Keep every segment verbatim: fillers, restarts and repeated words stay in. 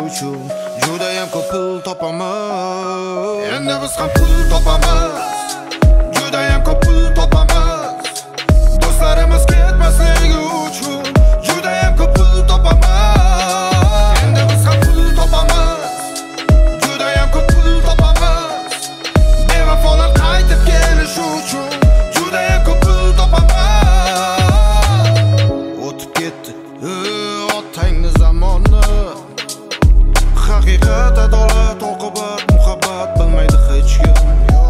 uchun judayam ko'p pul topamiz. Endi biz ham pul topamiz, judayam ko'p pul topamiz. Do'stlarimiz ketmasligi uchun judayam ko'p pul topamiz. Endi biz ham pul topamiz, judayam ko'p pul topamiz. Bevafolar qaytib kelishi uchun judayam ko'p pul topamiz. O'tib ketdi otangni zamoni, haqiqat, adolat, oqibat, muhabbat bilmaydi hech kim.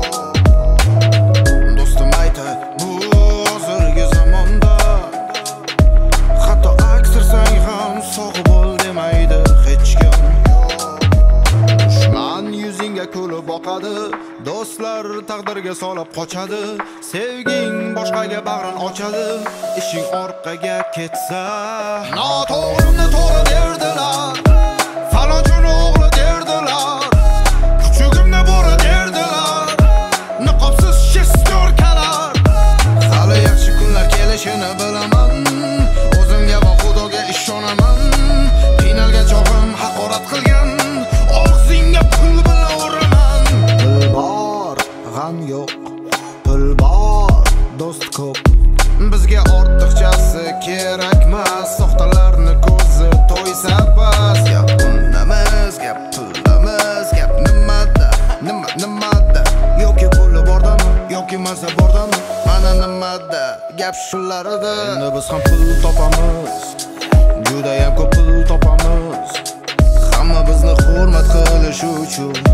Do'stim aytay, bu hozirgi zamonda hatto aksirsang ham sog' bo'l demaydi hech kim. Dushman yuzingga kulib boqadi, do'stlar taqdirga solib qochadi. Sevging boshqaga bag'rin ochadi, ishing orqaga ketsa noto'g'rini to'g'ri derdilar, falonchini o'g'li derdilar, kuchugimni bo'ri derdilar, niqobsiz shestorkalar. Hali yaxshi kunlar kelishini bilaman, o'zimga va Xudoga ishonaman. Qiynalgan chog'im haqorat qilgan, og'zingga pul bilan uraman. Pul bor, g'am yo'q, pul bor, do'st ko'p. Bizga ortiqchasi kerakmas, soxtalarni ko'zi to'ysa bas. Gap pulimiz, gap pulimiz, gap nimada, nima nimada, yoki puli bordami, yoki maza bordami, mana nimada, gap shularda. Endi biz ham pul topamiz, judayam ko'p pul topamiz. Hamma bizni hurmat qilishi uchun